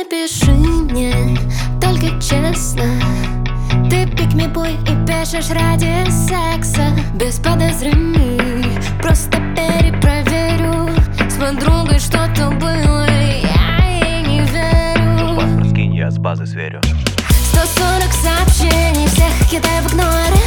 Напиши мне, только честно. Ты pick me boy и пишешь ради секса. Без подозрений, просто перепроверю. С подругой что-то было, я ей не верю. Паспорт скинь, я с базы сверю. 140 сообщений, всех кидаю в игнор.